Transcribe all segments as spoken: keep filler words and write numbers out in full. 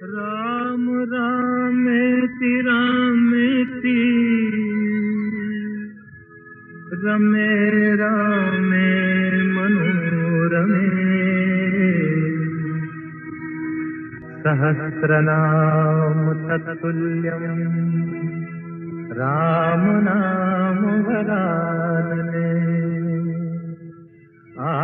राम रामेति रामेति रमे रामे मनोरमे सहस्रनाम तत्तुल्यं राम नाम वरानने। आ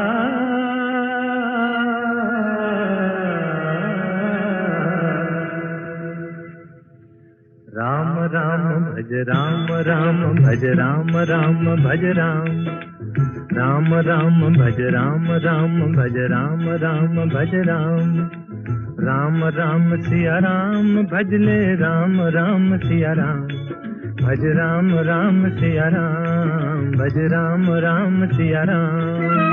राम राम भज राम राम भज राम राम भज राम राम राम भज राम राम भज राम राम भज राम राम राम सिया राम भज ले राम राम सिया राम भज राम राम सिया राम भज राम राम सिया राम।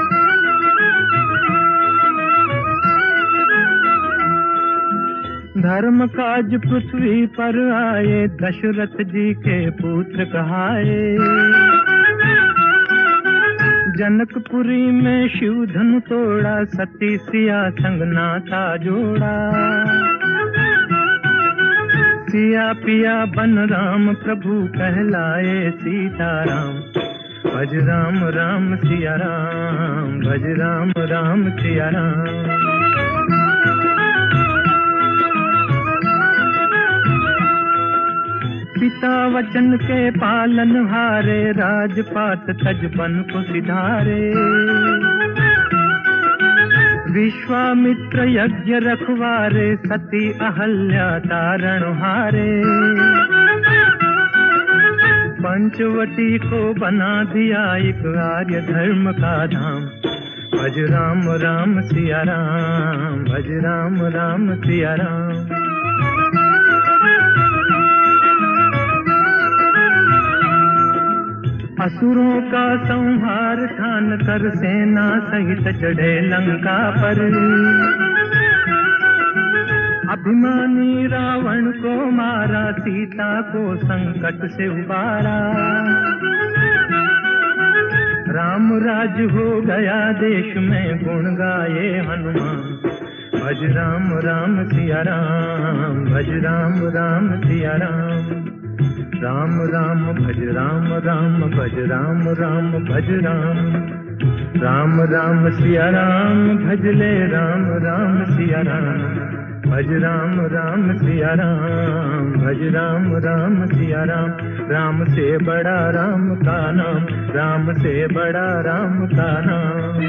धर्म काज पृथ्वी पर आए दशरथ जी के पुत्र कहाए। जनकपुरी में शिव धनु तोड़ा सती सिया संग नाता जोड़ा। सिया पिया बन राम प्रभु कहलाए सीताराम भज राम राम सिया राम भज राम राम सिया राम। पिता वचन के पालन हारे राजपाट तजबन को सिधारे। विश्वामित्र यज्ञ रखवारे सती अहल्या तारण हारे। पंचवटी को बना दिया एक आर्य धर्म का धाम भज राम राम सिया राम भज राम राम सिया राम। असुरों का संहार ठान कर सेना सहित चढ़े लंका पर। अभिमानी रावण को मारा सीता को संकट से उबारा। राम राज हो गया देश में गुण गाए हनुमान भज राम राम सिया राम भज राम राम सिया राम। राम राम भज राम राम भज राम राम भज राम राम राम सिया राम भज ले राम राम सिया राम भज राम राम सिया राम भज राम राम सिया राम। राम से बड़ा राम का नाम राम से बड़ा राम का नाम।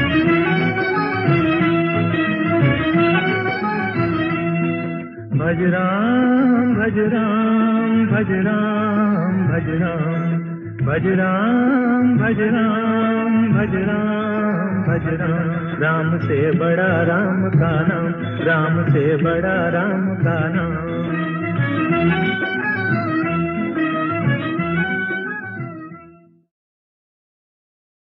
भज राम भज राम भज राम भज राम भज राम भज राम भज राम भज राम। राम से बड़ा राम का नाम राम से बड़ा राम का नाम।